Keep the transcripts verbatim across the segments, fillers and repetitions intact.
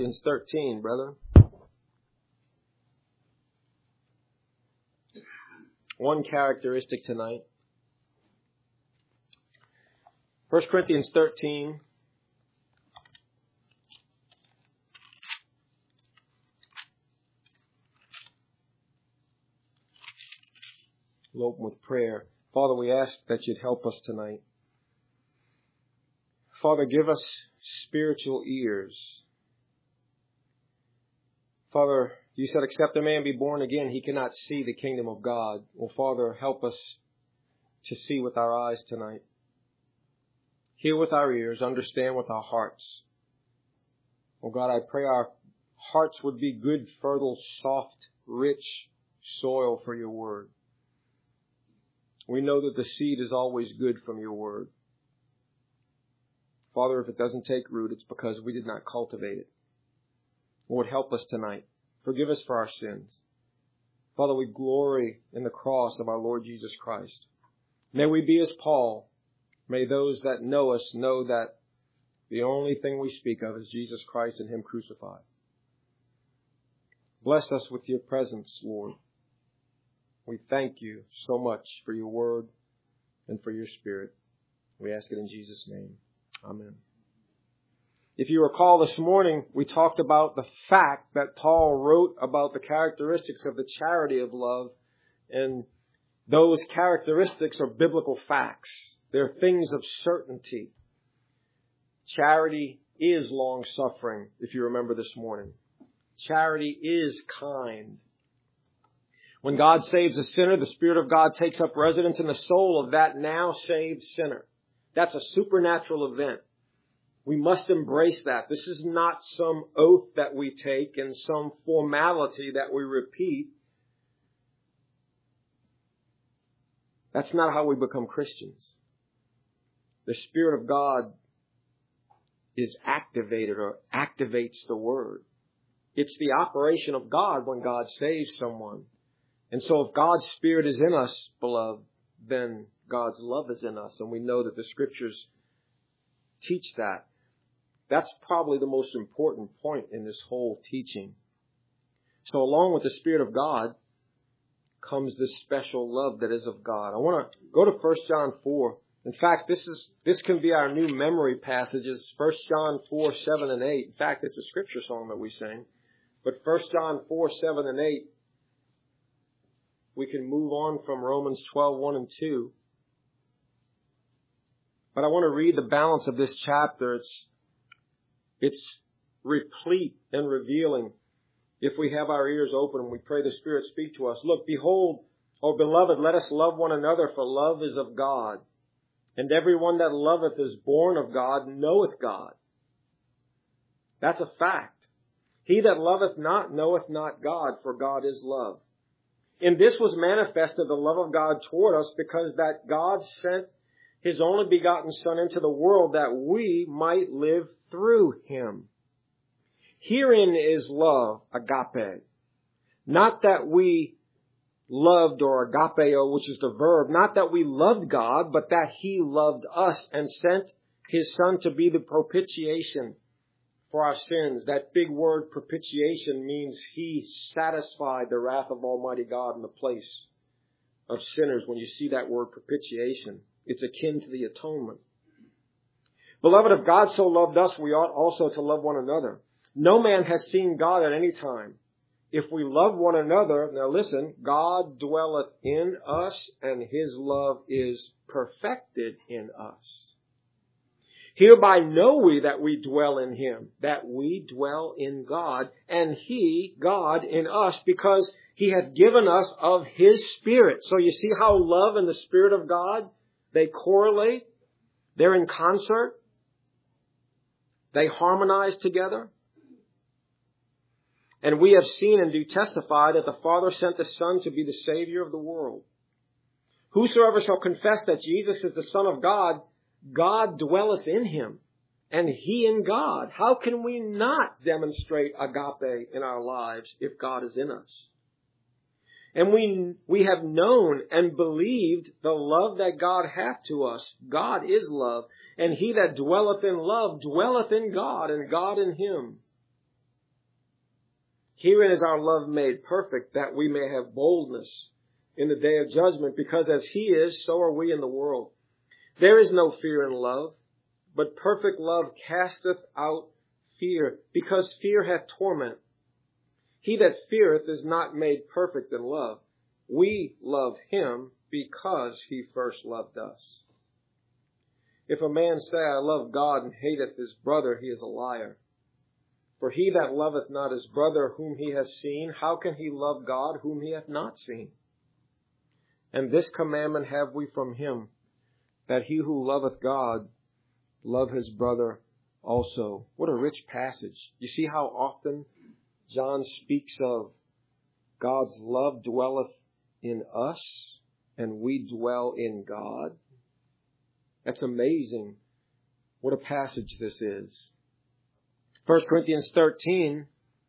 Corinthians thirteen, brother. One characteristic tonight. First Corinthians thirteen. We'll open with prayer. Father, we ask that you'd help us tonight. Father, give us spiritual ears. Father, you said, except a man be born again, he cannot see the kingdom of God. Well, Father, help us to see with our eyes tonight. Hear with our ears, understand with our hearts. Oh God, I pray our hearts would be good, fertile, soft, rich soil for your word. We know that the seed is always good from your word. Father, if it doesn't take root, it's because we did not cultivate it. Lord, help us tonight. Forgive us for our sins. Father, we glory in the cross of our Lord Jesus Christ. May we be as Paul. May those that know us know that the only thing we speak of is Jesus Christ and Him crucified. Bless us with your presence, Lord. We thank you so much for your word and for your spirit. We ask it in Jesus' name. Amen. If you recall this morning, we talked about the fact that Paul wrote about the characteristics of the charity of love, and those characteristics are biblical facts. They're things of certainty. Charity is long-suffering, if you remember this morning. Charity is kind. When God saves a sinner, the Spirit of God takes up residence in the soul of that now saved sinner. That's a supernatural event. We must embrace that. This is not some oath that we take and some formality that we repeat. That's not how we become Christians. The Spirit of God is activated or activates the Word. It's the operation of God when God saves someone. And so if God's Spirit is in us, beloved, then God's love is in us. And we know that the Scriptures teach that. That's probably the most important point in this whole teaching. So along with the Spirit of God comes this special love that is of God. I want to go to First John four. In fact, this is this can be our new memory passages. First John four, seven and eight. In fact, it's a scripture song that we sing. But First John four, seven and eight, we can move on from Romans twelve, one and two. But I want to read the balance of this chapter. It's It's replete and revealing if we have our ears open and we pray the Spirit speak to us. Look, behold, O beloved, let us love one another, for love is of God. And everyone that loveth is born of God, knoweth God. That's a fact. He that loveth not knoweth not God, for God is love. In this was manifested the love of God toward us, because that God sent His only begotten Son into the world that we might live through Him. Herein is love, agape. Not that we loved, or agapeo, which is the verb, not that we loved God, but that He loved us and sent His Son to be the propitiation for our sins. That big word propitiation means He satisfied the wrath of Almighty God in the place of sinners. When you see that word propitiation, it's akin to the atonement. Beloved, if God so loved us, we ought also to love one another. No man has seen God at any time. If we love one another, now listen, God dwelleth in us, and His love is perfected in us. Hereby know we that we dwell in Him, that we dwell in God, and He, God, in us, because He hath given us of His Spirit. So you see how love and the Spirit of God, they correlate. They're in concert. They harmonize together. And we have seen and do testify that the Father sent the Son to be the Savior of the world. Whosoever shall confess that Jesus is the Son of God, God dwelleth in Him, and He in God. How can we not demonstrate agape in our lives if God is in us? And we we have known and believed the love that God hath to us. God is love. And he that dwelleth in love dwelleth in God, and God in him. Herein is our love made perfect, that we may have boldness in the day of judgment, because as He is, so are we in the world. There is no fear in love, but perfect love casteth out fear, because fear hath torment. He that feareth is not made perfect in love. We love Him because He first loved us. If a man say, I love God, and hateth his brother, he is a liar. For he that loveth not his brother whom he has seen, how can he love God whom he hath not seen? And this commandment have we from Him, that he who loveth God love his brother also. What a rich passage. You see how often John speaks of God's love dwelleth in us and we dwell in God? That's amazing. What a passage this is. First Corinthians thirteen,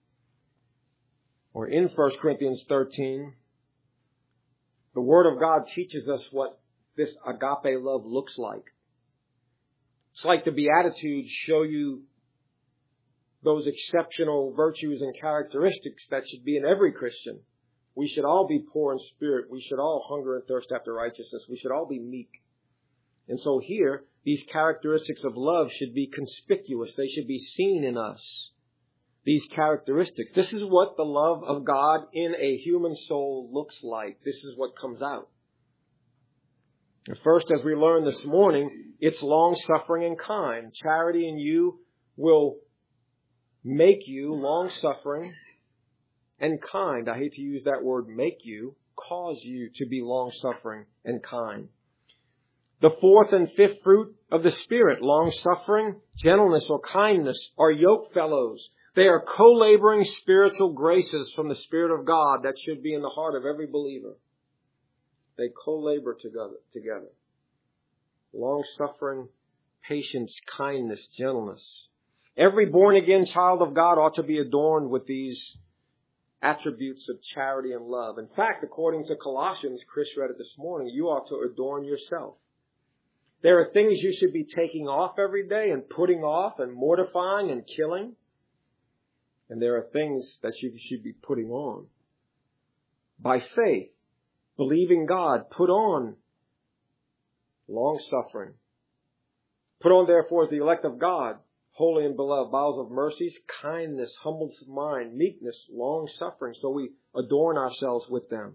or in First Corinthians thirteen, the Word of God teaches us what this agape love looks like. It's like the Beatitudes show you those exceptional virtues and characteristics that should be in every Christian. We should all be poor in spirit. We should all hunger and thirst after righteousness. We should all be meek. And so here, these characteristics of love should be conspicuous. They should be seen in us. These characteristics. This is what the love of God in a human soul looks like. This is what comes out. And first, as we learned this morning, it's long-suffering and kind. Charity in you will make you long-suffering and kind. I hate to use that word make you, cause you to be long-suffering and kind. The fourth and fifth fruit of the Spirit, long-suffering, gentleness, or kindness, are yoke fellows. They are co-laboring spiritual graces from the Spirit of God that should be in the heart of every believer. They co-labor together. together. Long-suffering, patience, kindness, gentleness. Every born-again child of God ought to be adorned with these attributes of charity and love. In fact, according to Colossians, Chris read it this morning, you ought to adorn yourself. There are things you should be taking off every day and putting off and mortifying and killing. And there are things that you should be putting on. By faith, believing God, put on long-suffering. Put on, therefore, as the elect of God, holy and beloved, bowels of mercies, kindness, humbleness of mind, meekness, long-suffering. So we adorn ourselves with them.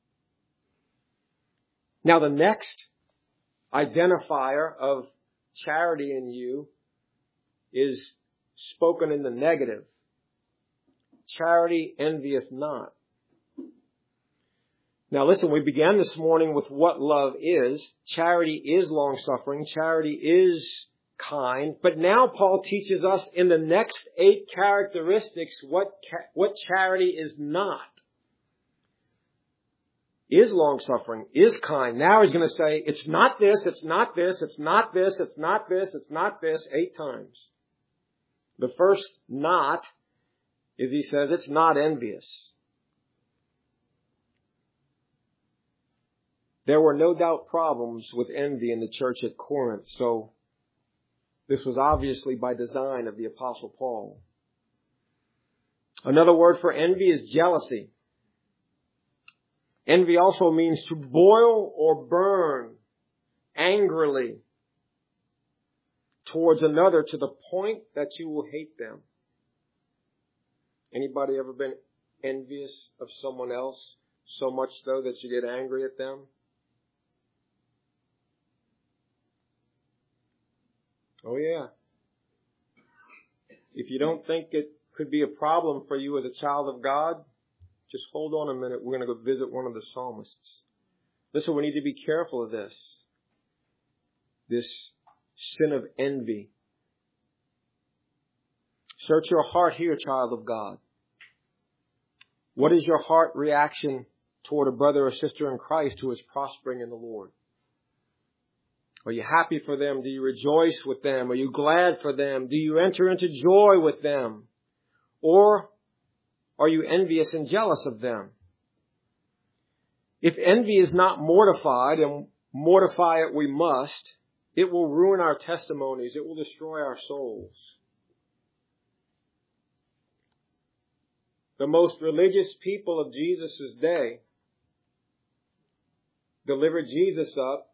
Now the next identifier of charity in you is spoken in the negative. Charity envieth not. Now listen, we began this morning with what love is. Charity is long-suffering. Charity is kind. But now Paul teaches us in the next eight characteristics what, what charity is not. Is long-suffering, is kind. Now he's going to say, it's not this, it's not this, it's not this, it's not this, it's not this, eight times. The first not is he says it's not envious. There were no doubt problems with envy in the church at Corinth, so this was obviously by design of the Apostle Paul. Another word for envy is jealousy. Envy also means to boil or burn angrily towards another to the point that you will hate them. Anybody ever been envious of someone else so much so that you get angry at them? Oh yeah. If you don't think it could be a problem for you as a child of God, just hold on a minute. We're going to go visit one of the psalmists. Listen, we need to be careful of this. This sin of envy. Search your heart here, child of God. What is your heart reaction toward a brother or sister in Christ who is prospering in the Lord? Are you happy for them? Do you rejoice with them? Are you glad for them? Do you enter into joy with them? Or are you envious and jealous of them? If envy is not mortified, and mortify it we must, it will ruin our testimonies. It will destroy our souls. the most religious people of Jesus' day delivered Jesus up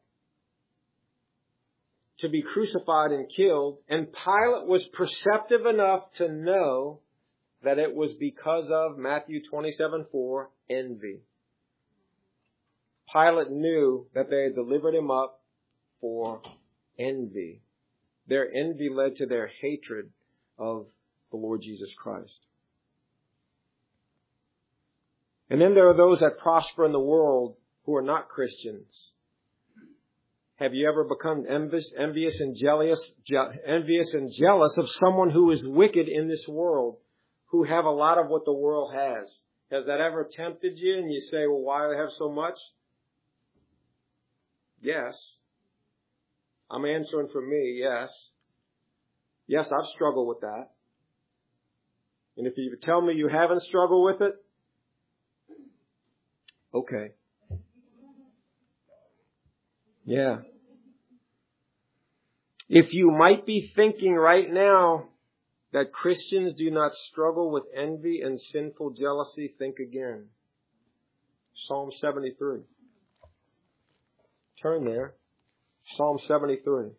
to be crucified and killed, and Pilate was perceptive enough to know that it was because of Matthew twenty-seven four, envy. Pilate knew that they had delivered him up for envy. Their envy led to their hatred of the Lord Jesus Christ. And then there are those that prosper in the world who are not Christians. Have you ever become envious, envious and jealous, je- envious and jealous of someone who is wicked in this world, who have a lot of what the world has? Has that ever tempted you and you say, well, why do they have so much? Yes. I'm answering for me, yes. Yes, I've struggled with that. And if you tell me you haven't struggled with it, okay. Yeah. If you might be thinking right now that Christians do not struggle with envy and sinful jealousy, think again. Psalm seventy-three. Turn there. Psalm seventy-three.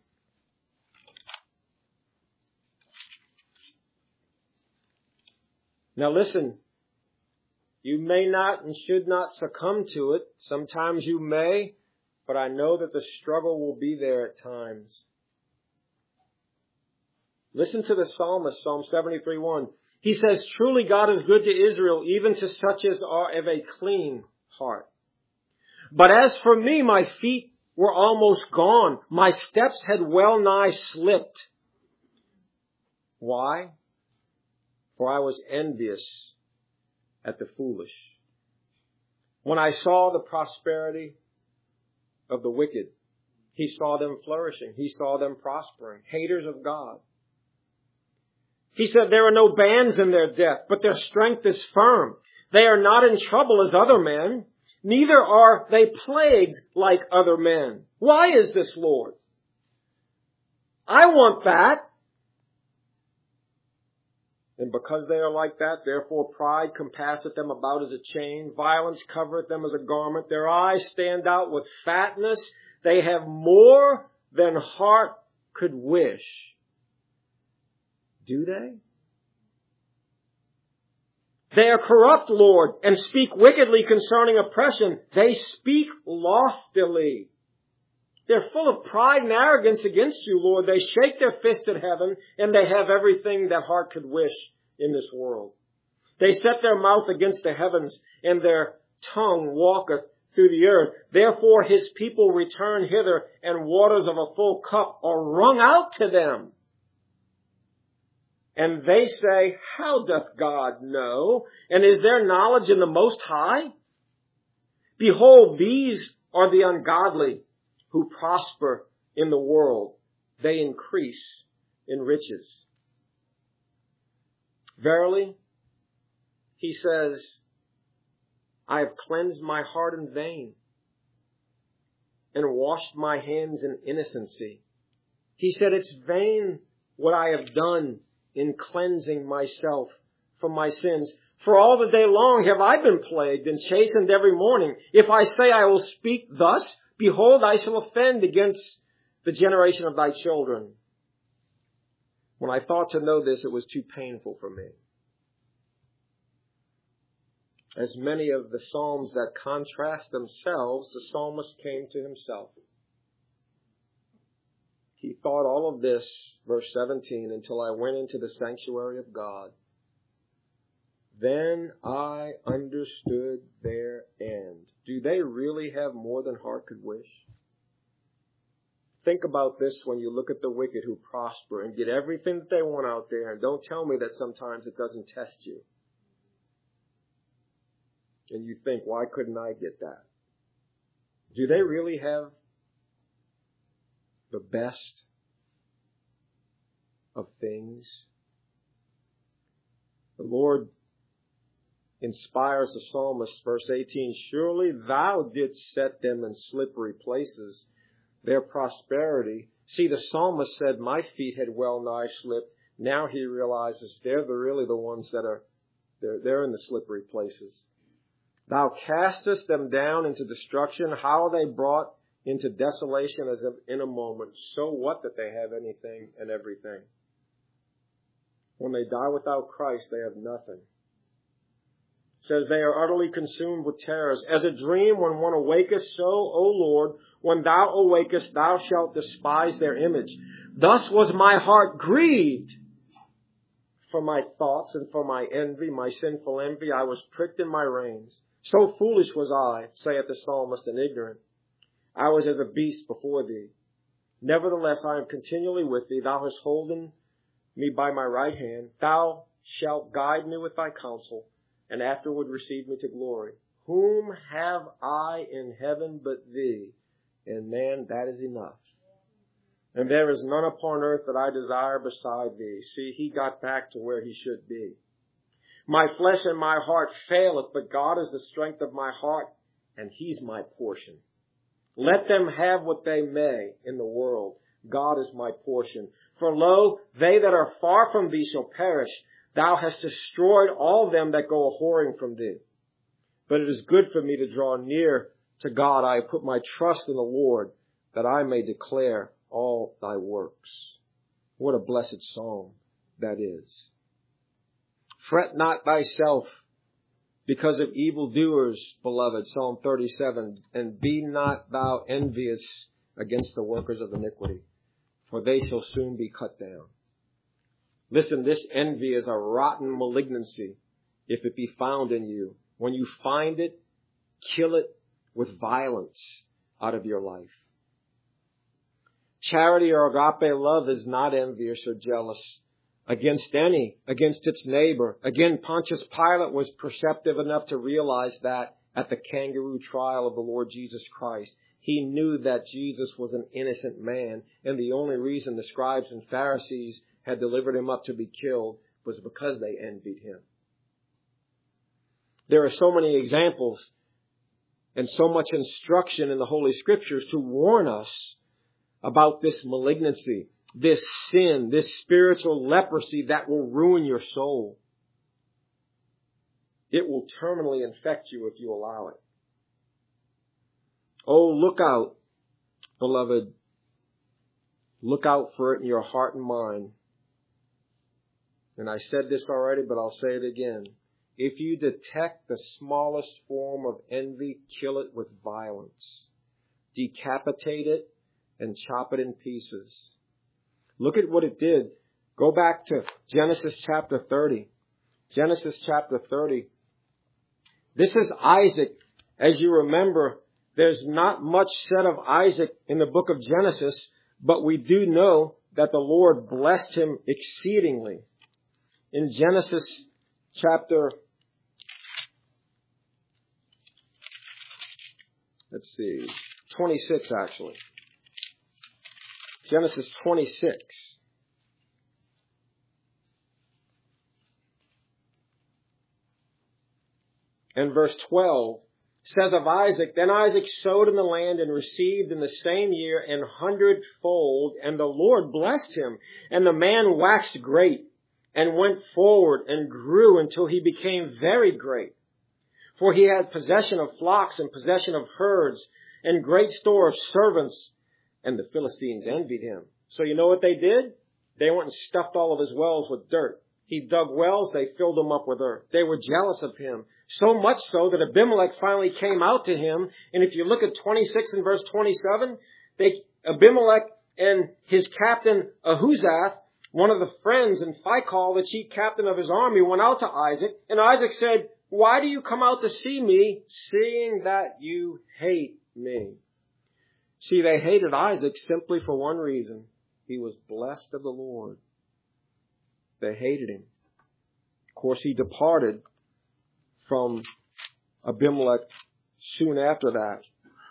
Now listen, you may not and should not succumb to it. Sometimes you may, but I know that the struggle will be there at times. Listen to the psalmist, Psalm seventy-three one. He says, truly God is good to Israel, even to such as are of a clean heart. But as for me, my feet were almost gone. My steps had well nigh slipped. Why? For I was envious at the foolish. When I saw the prosperity of the wicked, he saw them flourishing. He saw them prospering. Haters of God. He said there are no bands in their death, but their strength is firm. They are not in trouble as other men. Neither are they plagued like other men. Why is this, Lord? I want that. And because they are like that, therefore pride compasseth them about as a chain. Violence covereth them as a garment. Their eyes stand out with fatness. They have more than heart could wish. Do they? They are corrupt, Lord, and speak wickedly concerning oppression. They speak loftily. They're full of pride and arrogance against you, Lord. They shake their fist at heaven, and they have everything that heart could wish in this world. They set their mouth against the heavens, and their tongue walketh through the earth. Therefore his people return hither, and waters of a full cup are wrung out to them. And they say, how doth God know? And is there knowledge in the Most High? Behold, these are the ungodly who prosper in the world. They increase in riches. Verily, he says, I have cleansed my heart in vain and washed my hands in innocency. He said, it's vain what I have done in cleansing myself from my sins. For all the day long have I been plagued and chastened every morning. If I say I will speak thus, behold, I shall offend against the generation of thy children. When I thought to know this, it was too painful for me. As many of the Psalms that contrast themselves, the psalmist came to himself. He thought all of this, verse seventeen, until I went into the sanctuary of God. Then I understood their end. Do they really have more than heart could wish? Think about this when you look at the wicked who prosper and get everything that they want out there. And don't tell me that sometimes it doesn't test you. And you think, why couldn't I get that? Do they really have the best of things? The Lord inspires the psalmist, verse eighteen, surely thou didst set them in slippery places, their prosperity. See, the psalmist said, my feet had well nigh slipped. Now he realizes they're the, really the ones that are They're, they're in the slippery places. Thou castest them down into destruction. How are they brought into desolation as if in a moment? So what that they have anything and everything? When they die without Christ, they have nothing. It says they are utterly consumed with terrors. As a dream when one awaketh, so, O Lord, when thou awakest, thou shalt despise their image. Thus was my heart grieved for my thoughts and for my envy, my sinful envy. I was pricked in my reins. So foolish was I, saith the psalmist, and ignorant. I was as a beast before thee. Nevertheless, I am continually with thee. Thou hast holden me by my right hand. Thou shalt guide me with thy counsel, and afterward receive me to glory. Whom have I in heaven but thee? And man, that is enough. And there is none upon earth that I desire beside thee. See, he got back to where he should be. My flesh and my heart faileth, but God is the strength of my heart, and he's my portion. Let them have what they may in the world. God is my portion. For lo, they that are far from thee shall perish. Thou hast destroyed all them that go a-whoring from thee. But it is good for me to draw near to God. I have put my trust in the Lord, that I may declare all thy works. What a blessed psalm that is. Fret not thyself because of evildoers, beloved, Psalm thirty-seven, and be not thou envious against the workers of iniquity, for they shall soon be cut down. Listen, this envy is a rotten malignancy if it be found in you. When you find it, kill it with violence out of your life. Charity or agape love is not envious or jealous against any, against its neighbor. Again, Pontius Pilate was perceptive enough to realize that at the kangaroo trial of the Lord Jesus Christ. He knew that Jesus was an innocent man, and the only reason the scribes and Pharisees had delivered him up to be killed was because they envied him. There are so many examples and so much instruction in the Holy Scriptures to warn us about this malignancy, this sin, this spiritual leprosy that will ruin your soul. It will terminally infect you if you allow it. Oh, look out, beloved. Look out for it in your heart and mind. And I said this already, but I'll say it again. If you detect the smallest form of envy, kill it with violence. Decapitate it and chop it in pieces. Look at what it did. Go back to Genesis chapter thirty. Genesis chapter thirty. This is Isaac. As you remember, there's not much said of Isaac in the book of Genesis, but we do know that the Lord blessed him exceedingly. In Genesis chapter, let's see, twenty-six actually. Genesis twenty-six. And verse twelve says of Isaac, Then Isaac sowed in the land and received in the same year an hundredfold, and the Lord blessed him. And the man waxed great and went forward and grew until he became very great. For he had possession of flocks and possession of herds and great store of servants. And the Philistines envied him. So you know what they did? They went and stuffed all of his wells with dirt. He dug wells, they filled them up with earth. They were jealous of him. So much so that Abimelech finally came out to him. And if you look at twenty-six and verse twenty-seven, they, Abimelech and his captain Ahuzath, one of the friends and Phicol, the chief captain of his army, went out to Isaac. And Isaac said, Why do you come out to see me, seeing that you hate me? See, they hated Isaac simply for one reason. He was blessed of the Lord. They hated him. Of course, he departed from Abimelech soon after that.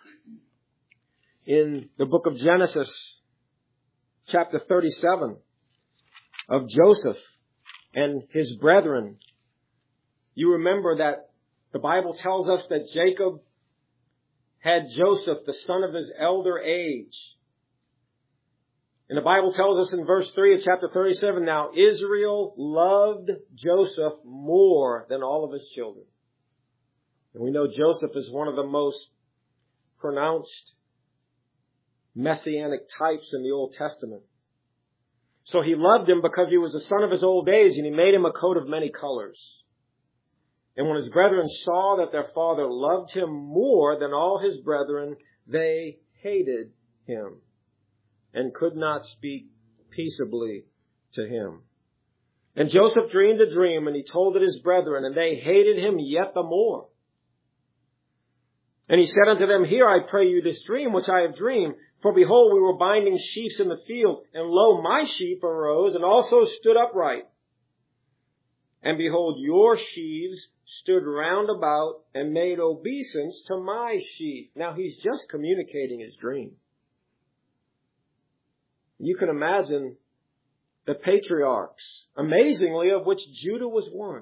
In the book of Genesis, chapter thirty-seven, of Joseph and his brethren, you remember that the Bible tells us that Jacob had Joseph, the son of his elder age. And the Bible tells us in verse three of chapter thirty-seven, now Israel loved Joseph more than all of his children. And we know Joseph is one of the most pronounced messianic types in the Old Testament. So he loved him because he was the son of his old age, and he made him a coat of many colors. And when his brethren saw that their father loved him more than all his brethren, they hated him and could not speak peaceably to him. And Joseph dreamed a dream, and he told it his brethren, and they hated him yet the more. And he said unto them, hear, I pray you, this dream which I have dreamed. For behold, we were binding sheaves in the field, and lo, my sheep arose and also stood upright. And behold, your sheaves stood round about and made obeisance to my sheep. Now he's just communicating his dream. You can imagine the patriarchs, amazingly, of which Judah was one.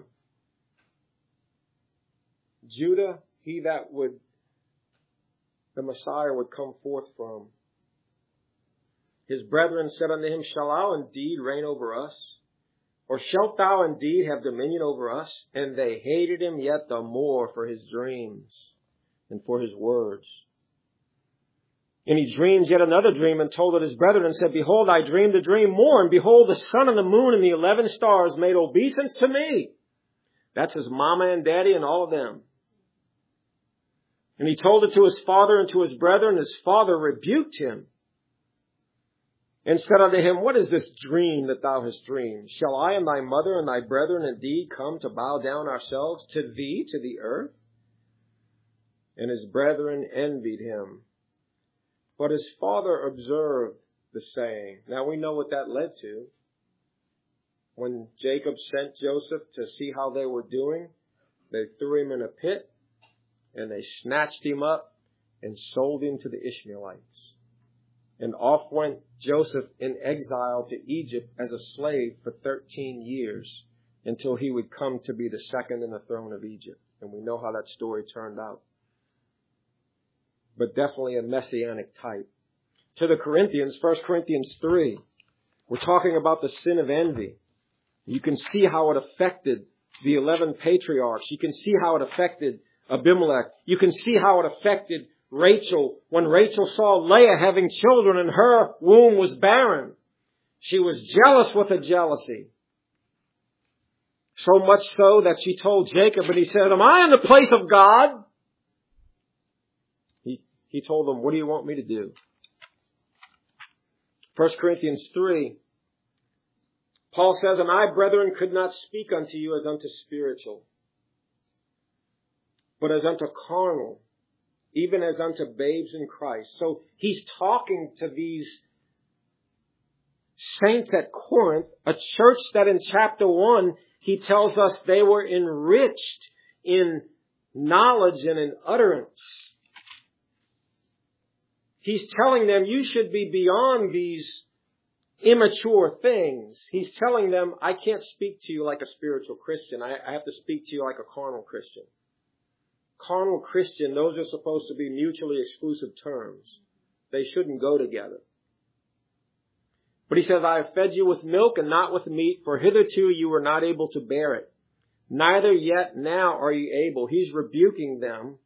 Judah, he that would, the Messiah would come forth from. His brethren said unto him, shall thou indeed reign over us? Or shalt thou indeed have dominion over us? And they hated him yet the more for his dreams and for his words. And he dreamed yet another dream and told it his brethren and said, behold, I dreamed a dream more, and behold, the sun and the moon and the eleven stars made obeisance to me. That's his mama and daddy and all of them. And he told it to his father and to his brethren. His father rebuked him and said unto him, what is this dream that thou hast dreamed? Shall I and thy mother and thy brethren indeed come to bow down ourselves to thee, to the earth? And his brethren envied him. But his father observed the saying. Now we know what that led to. When Jacob sent Joseph to see how they were doing, they threw him in a pit, and they snatched him up and sold him to the Ishmaelites. And off went Joseph in exile to Egypt as a slave for thirteen years until he would come to be the second in the throne of Egypt. And we know how that story turned out. But definitely a messianic type. To the Corinthians, First Corinthians three, we're talking about the sin of envy. You can see how it affected the eleven patriarchs. You can see how it affected Abimelech. You can see how it affected Rachel. When Rachel saw Leah having children and her womb was barren, she was jealous with a jealousy. So much so that she told Jacob, and he said, am I in the place of God? He, he told him, what do you want me to do? First Corinthians three, Paul says, and I, brethren, could not speak unto you as unto spiritual, but as unto carnal, even as unto babes in Christ. So he's talking to these saints at Corinth, a church that in chapter one, he tells us they were enriched in knowledge and in utterance. He's telling them you should be beyond these immature things. He's telling them, I can't speak to you like a spiritual Christian. I, I have to speak to you like a carnal Christian. Carnal Christian, those are supposed to be mutually exclusive terms. They shouldn't go together. But he says, I have fed you with milk and not with meat, for hitherto you were not able to bear it. Neither yet now are you able. He's rebuking them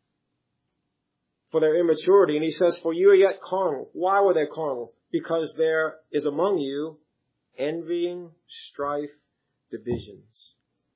for their immaturity. And he says, for you are yet carnal. Why were they carnal? Because there is among you envying, strife, divisions.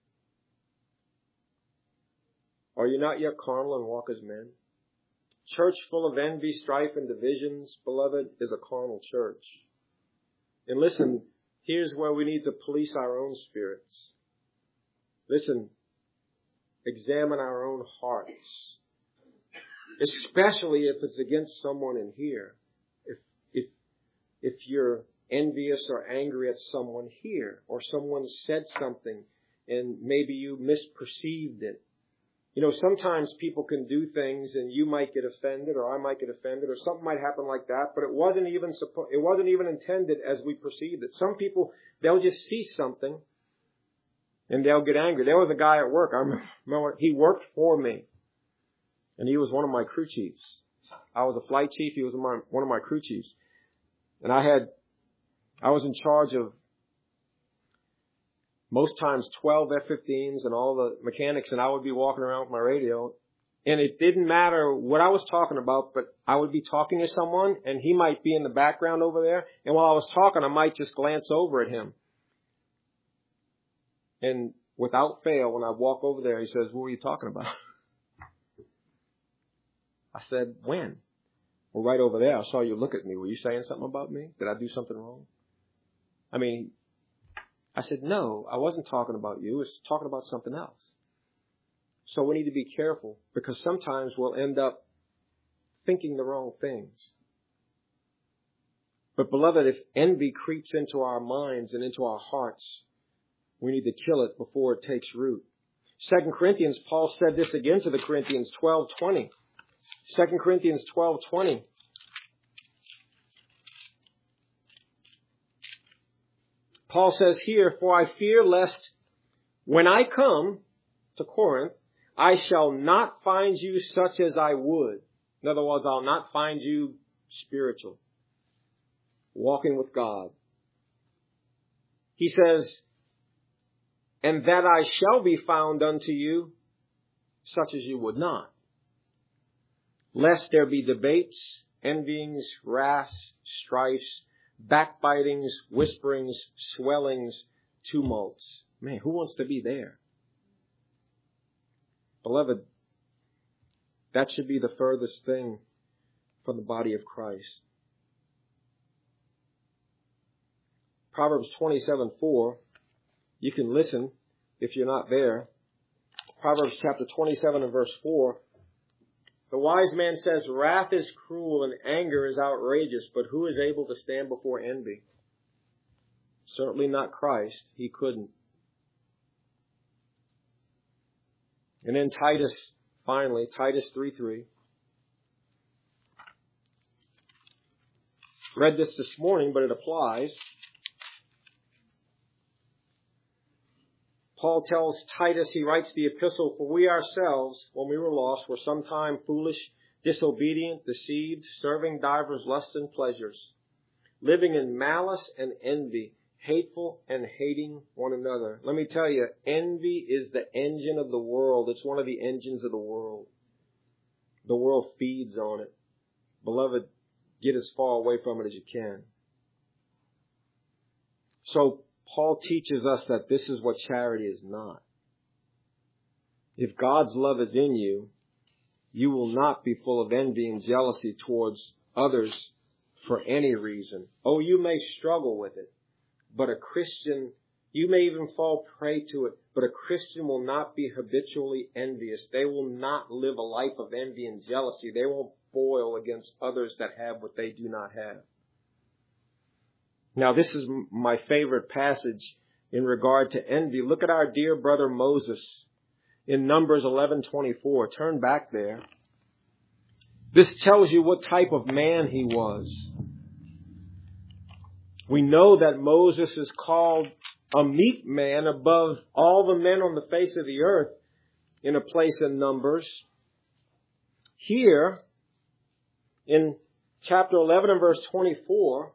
Are you not yet carnal and walk as men? Church full of envy, strife, and divisions, beloved, is a carnal church. And listen, here's where we need to police our own spirits. Listen, examine our own hearts. Especially if it's against someone in here. If, if, if you're envious or angry at someone here, or someone said something and maybe you misperceived it. You know, sometimes people can do things and you might get offended, or I might get offended, or something might happen like that, but it wasn't even suppo- it wasn't even intended as we perceived it. Some people, they'll just see something and they'll get angry. There was a guy at work, I remember, he worked for me, and he was one of my crew chiefs. I was a flight chief, he was my, one of my crew chiefs. And I had I was in charge of most times twelve F fifteens and all the mechanics, and I would be walking around with my radio. And it didn't matter what I was talking about, but I would be talking to someone, and he might be in the background over there. And while I was talking, I might just glance over at him. And without fail, when I walk over there, he says, "What were you talking about?" I said, "When?" "Well, right over there. I saw you look at me. Were you saying something about me? Did I do something wrong?" I mean, I said, "No, I wasn't talking about you. I was talking about something else." So we need to be careful, because sometimes we'll end up thinking the wrong things. But beloved, if envy creeps into our minds and into our hearts, we need to kill it before it takes root. Second Corinthians, Paul said this again to the Corinthians, twelve twenty. Second Corinthians twelve twenty. Paul says here, "For I fear lest when I come to Corinth, I shall not find you such as I would." In other words, I'll not find you spiritual, walking with God. He says, "And that I shall be found unto you such as you would not, lest there be debates, envyings, wraths, strifes, backbitings, whisperings, swellings, tumults." Man, who wants to be there? Beloved, that should be the furthest thing from the body of Christ. Proverbs twenty-seven four. You can listen if you're not there. Proverbs chapter twenty-seven and verse four. "The wise man says, wrath is cruel and anger is outrageous, but who is able to stand before envy?" Certainly not Christ. He couldn't. And then Titus, finally, Titus three three. Read this this morning, but it applies. Paul tells Titus, he writes the epistle, "For we ourselves, when we were lost, were sometime foolish, disobedient, deceived, serving divers lusts and pleasures, living in malice and envy, hateful and hating one another." Let me tell you, envy is the engine of the world. It's one of the engines of the world. The world feeds on it. Beloved, get as far away from it as you can. So Paul teaches us that this is what charity is not. If God's love is in you, you will not be full of envy and jealousy towards others for any reason. Oh, you may struggle with it, but a Christian, you may even fall prey to it, but a Christian will not be habitually envious. They will not live a life of envy and jealousy. They won't boil against others that have what they do not have. Now, this is my favorite passage in regard to envy. Look at our dear brother Moses in Numbers eleven twenty-four. Turn back there. This tells you what type of man he was. We know that Moses is called a meek man above all the men on the face of the earth in a place in Numbers. Here, in chapter eleven and verse twenty-four,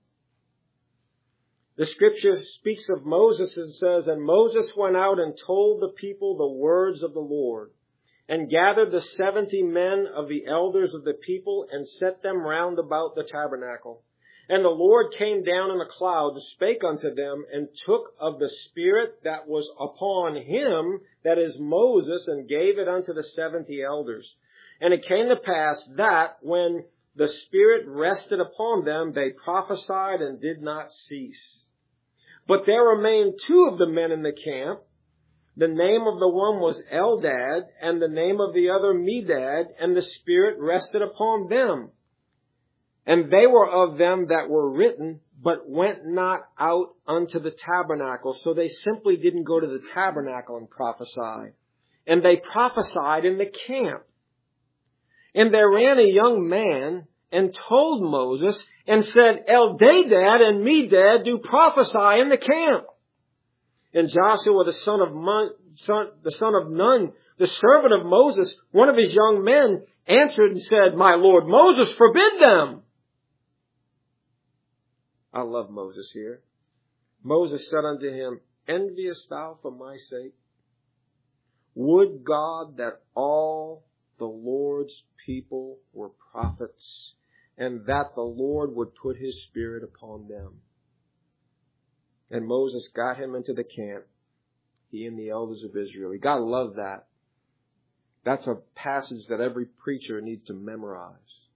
the scripture speaks of Moses and says, "And Moses went out and told the people the words of the Lord, and gathered the seventy men of the elders of the people, and set them round about the tabernacle. And the Lord came down in a cloud, spake unto them, and took of the Spirit that was upon him, that is Moses, and gave it unto the seventy elders. And it came to pass that when the Spirit rested upon them, they prophesied and did not cease. But there remained two of the men in the camp. The name of the one was Eldad, and the name of the other Medad, and the Spirit rested upon them. And they were of them that were written, but went not out unto the tabernacle." So they simply didn't go to the tabernacle and prophesy. And they prophesied in the camp. And there ran a young man and told Moses and said, "Eldad and Medad do prophesy in the camp." And Joshua, the son of Mon, son, the son of Nun, the servant of Moses, one of his young men, answered and said, "My lord Moses, forbid them." I love Moses here. Moses said unto him, enviest thou for my sake? Would God that all the Lord's people were prophets, and that the Lord would put his Spirit upon them. And Moses got him into the camp, he and the elders of Israel. You gotta love that. That's a passage that every preacher needs to memorize.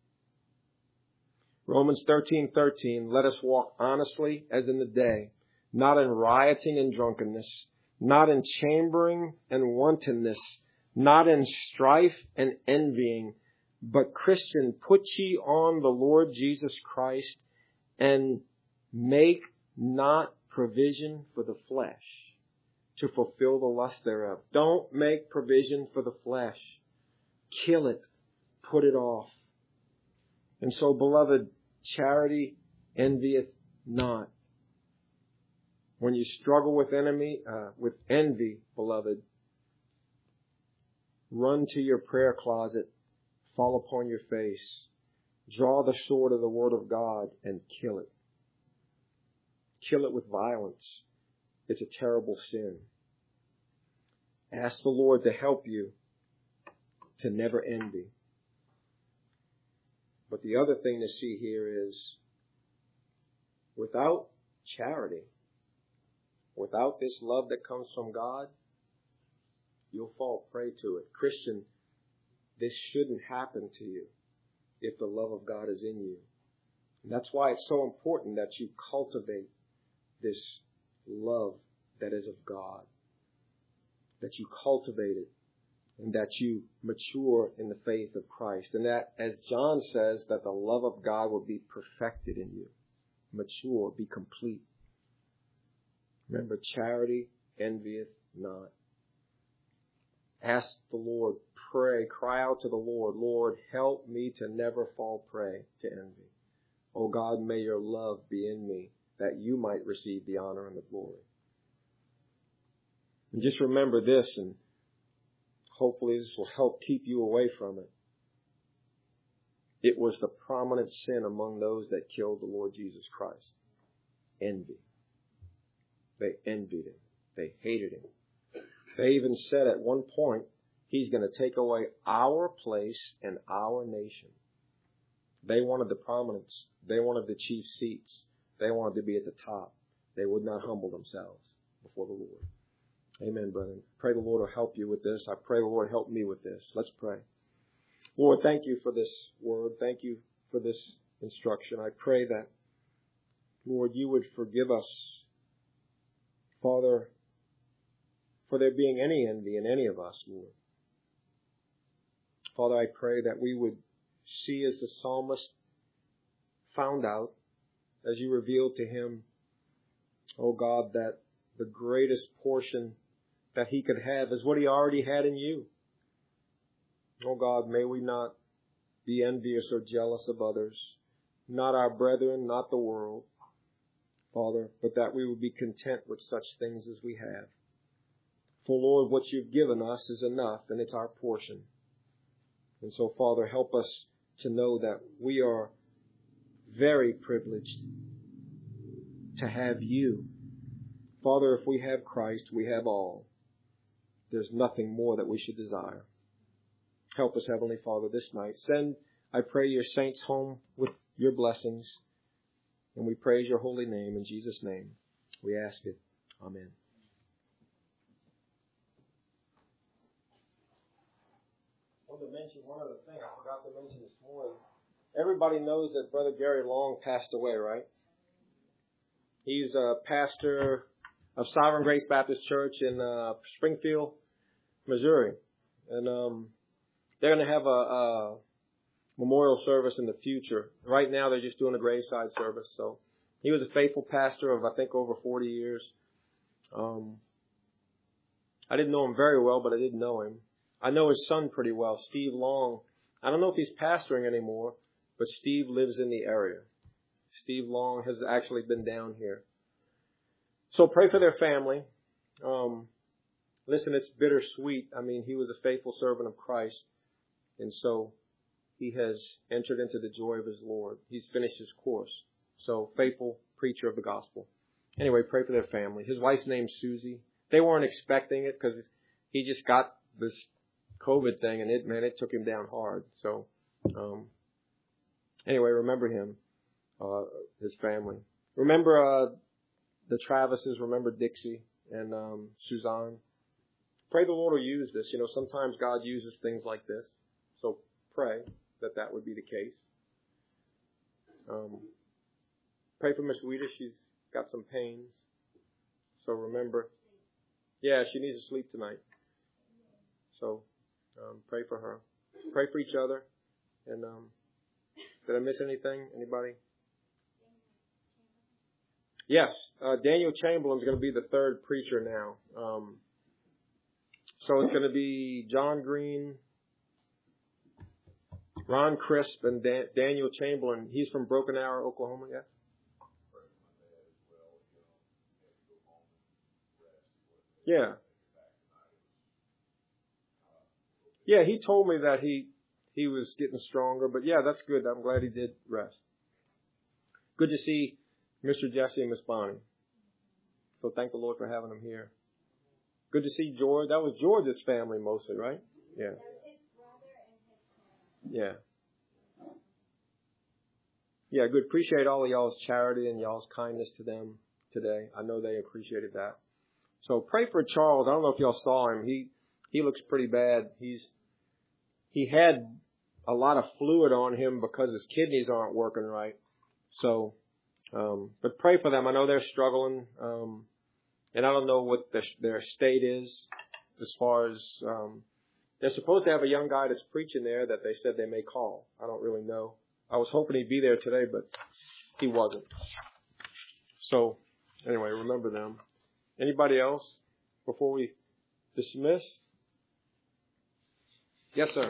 Romans thirteen thirteen, let us walk honestly as in the day, not in rioting and drunkenness, not in chambering and wantonness, not in strife and envying, but Christian, put ye on the Lord Jesus Christ and make not provision for the flesh to fulfill the lust thereof. Don't make provision for the flesh. Kill it. Put it off. And so, beloved, charity envieth not. When you struggle with enemy, uh, with envy, beloved, run to your prayer closet, fall upon your face, draw the sword of the Word of God and kill it. Kill it with violence. It's a terrible sin. Ask the Lord to help you to never envy. But the other thing to see here is, without charity, without this love that comes from God, you'll fall prey to it. Christian, this shouldn't happen to you if the love of God is in you. And that's why it's so important that you cultivate this love that is of God, that you cultivate it, and that you mature in the faith of Christ. And that, as John says, that the love of God will be perfected in you. Mature, be complete. Remember, charity envieth not. Ask the Lord, pray, cry out to the Lord, Lord, help me to never fall prey to envy. Oh God, may your love be in me, that you might receive the honor and the glory. And just remember this, and hopefully this will help keep you away from it. It was the prominent sin among those that killed the Lord Jesus Christ. Envy. They envied him. They hated him. They even said at one point, he's going to take away our place and our nation. They wanted the prominence. They wanted the chief seats. They wanted to be at the top. They would not humble themselves before the Lord. Amen, brethren. Pray the Lord will help you with this. I pray the Lord help me with this. Let's pray. Lord, thank you for this word. Thank you for this instruction. I pray that, Lord, you would forgive us, Father, for there being any envy in any of us, Lord. Father, I pray that we would see as the psalmist found out, as you revealed to him, oh God, that the greatest portion that he could have is what he already had in you. Oh God, may we not be envious or jealous of others, not our brethren, not the world, Father, but that we would be content with such things as we have. For Lord, what you've given us is enough, and it's our portion. And so, Father, help us to know that we are very privileged to have you. Father, if we have Christ, we have all. There's nothing more that we should desire. Help us, Heavenly Father, this night. Send, I pray, your saints home with your blessings. And we praise your holy name. In Jesus' name, we ask it. Amen. I want to mention one other thing I forgot to mention this morning. Everybody knows that Brother Gary Long passed away, right? He's a pastor of Sovereign Grace Baptist Church in uh, Springfield, Missouri. And um, they're going to have a, a memorial service in the future. Right now, they're just doing a graveside service. So he was a faithful pastor of, I think, over forty years. Um, I didn't know him very well, but I did know him. I know his son pretty well, Steve Long. I don't know if he's pastoring anymore, but Steve lives in the area. Steve Long has actually been down here. So pray for their family. Um, listen, it's bittersweet. I mean, he was a faithful servant of Christ. And so he has entered into the joy of his Lord. He's finished his course. So faithful preacher of the gospel. Anyway, pray for their family. His wife's name's Susie. They weren't expecting it because he just got this COVID thing, and it, man, it took him down hard. So, um, anyway, remember him, uh, his family. Remember, uh, the Travises. Remember Dixie and, um, Suzanne. Pray the Lord will use this. You know, sometimes God uses things like this. So pray that that would be the case. Um, pray for Miss Wheater. She's got some pains. So remember, yeah, she needs to sleep tonight. So, um, pray for her. Pray for each other. And, um, did I miss anything? Anybody? Yes, uh, Daniel Chamberlain's going to be the third preacher now. Um, so it's going to be John Green, Ron Crisp, and Dan- Daniel Chamberlain. He's from Broken Arrow, Oklahoma, yeah? Yeah. Yeah, he told me that he he was getting stronger, but yeah, that's good. I'm glad he did rest. Good to see Mister Jesse and Miss Bonnie. So thank the Lord for having them here. Good to see George. That was George's family mostly, right? Yeah. Yeah. Yeah, good. Appreciate all of y'all's charity and y'all's kindness to them today. I know they appreciated that. So pray for Charles. I don't know if y'all saw him. He he looks pretty bad. He's he had a lot of fluid on him because his kidneys aren't working right. So, um, but pray for them. I know they're struggling, um, and I don't know what the, their state is as far as um, they're supposed to have a young guy that's preaching there that they said they may call. I don't really know. I was hoping he'd be there today, but he wasn't. So, anyway, remember them. Anybody else before we dismiss? Yes, sir.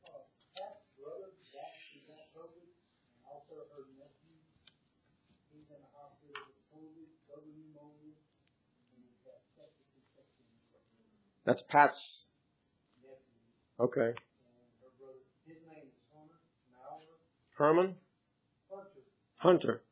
That's Pat's. Okay. Herman? Hunter.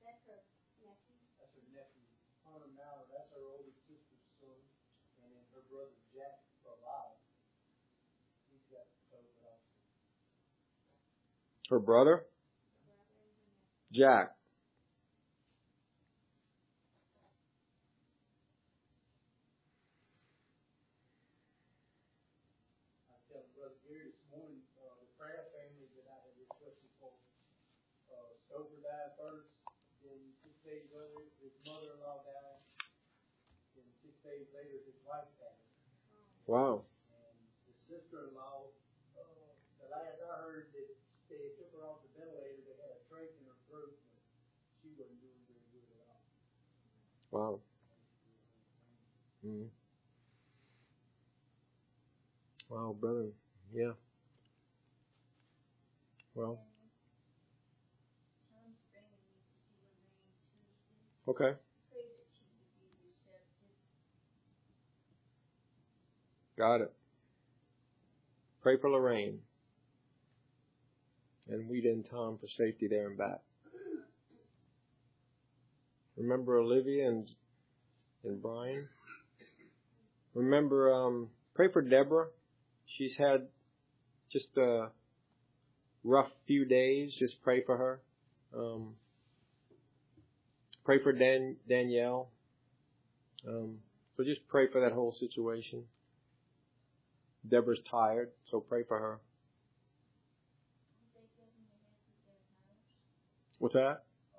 Her brother? Jack. Stover died first, then six days later his mother-in-law died, then six days later his wife died. Wow. And the sister-in-law, uh, the last I heard that they took her off the ventilator, they had a trach in her throat, but she wasn't doing very good at all. Wow. Mm-hmm. Wow, brother. Yeah. Well. Okay. Got it. Pray for Lorraine. And Wheaton and Tom for safety there and back. Remember Olivia and and Brian. Remember, um, pray for Deborah. She's had just a rough few days. Just pray for her. Um, pray for Dan, Danielle. Um, so just pray for that whole situation. Deborah's tired, so pray for her. What's that?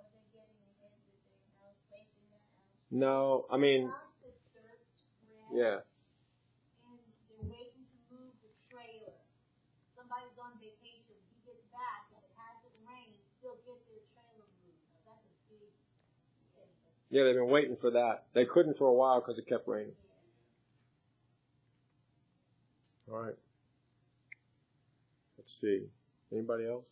No, I mean, yeah. And they're waiting to move the trailer. Somebody's on vacation. He gets back. If it hasn't rained, he'll get their trailer moved. Now, that's a big thing. Yeah, they've been waiting for that. They couldn't for a while because it kept raining. All right. Let's see. Anybody else?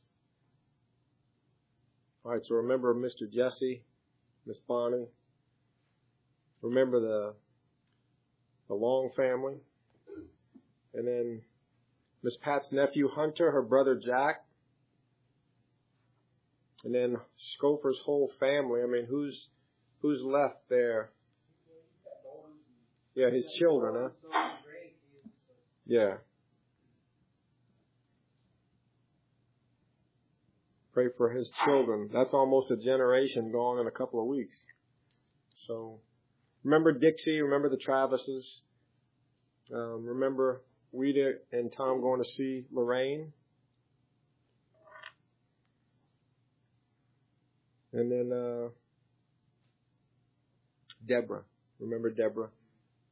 All right, so remember Mister Jesse, Miss Bonnie. Remember the the Long family. And then Miss Pat's nephew Hunter, her brother Jack. And then Scofer's whole family. I mean, who's Who's left there? Yeah, his children, huh? Yeah. Pray for his children. That's almost a generation gone in a couple of weeks. So, remember Dixie, remember the Travises. Um, remember Rita and Tom going to see Lorraine. And then uh, Deborah. Remember Deborah.